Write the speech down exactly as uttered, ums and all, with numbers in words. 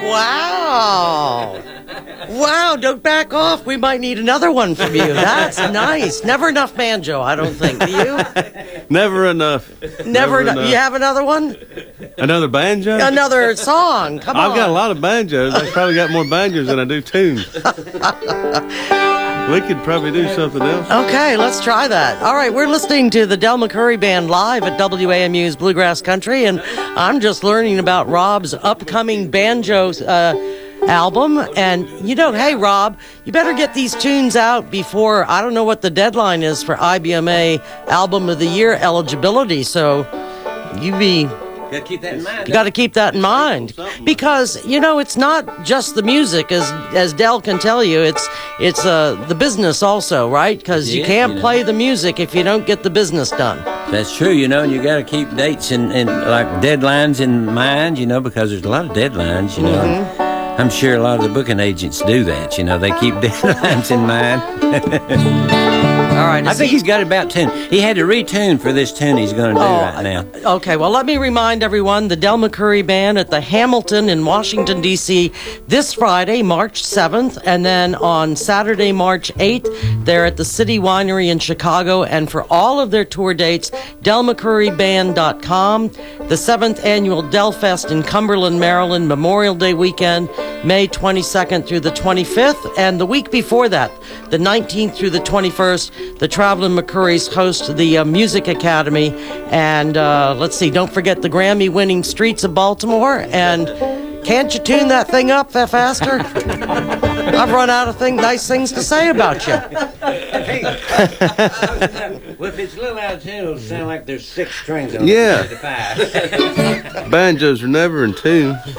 Wow. Wow, don't back off. We might need another one from you. That's nice. Never enough banjo, I don't think. Do you? Never enough. Never, Never enough. enough. You have another one? Another banjo? Another song. Come on. I've got a lot of banjos. I've probably got more banjos than I do tunes. We could probably do something else. Okay, let's try that. All right, we're listening to the Del McCoury Band live at W A M U's Bluegrass Country, and I'm just learning about Rob's upcoming banjo uh, album. And, you know, hey, Rob, you better get these tunes out before, I don't know what the deadline is for I B M A Album of the Year eligibility, so you be... You gotta keep that in mind. You got to keep that in mind, because you know it's not just the music, as as Del can tell you. It's it's uh, the business also, right? Because you Yeah, can't you know. play the music if you don't get the business done. That's true, you know, and you gotta keep dates and, and like deadlines in mind, you know, because there's a lot of deadlines, you know. Mm-hmm. I'm sure a lot of the booking agents do that, you know, they keep deadlines in mind. All right, I is think he- he's got it about tuned. He had to retune for this tune he's going to do right now. Okay, well, let me remind everyone, the Del McCoury Band at the Hamilton in Washington, D C this Friday, March seventh, and then on Saturday, March eighth, they're at the City Winery in Chicago, and for all of their tour dates, del mccoury band dot com. The seventh Annual Del Fest in Cumberland, Maryland, Memorial Day weekend, May twenty-second through the twenty-fifth, and the week before that, the nineteenth through the twenty-first, the Traveling McCourys host the uh, Music Academy, and uh, let's see, don't forget the Grammy-winning Streets of Baltimore, and can't you tune that thing up fa- faster? I've run out of thing, nice things to say about you. Well, if it's a little out of tune, it'll sound like there's six strings on Yeah. it. Yeah. Banjos are never in tune.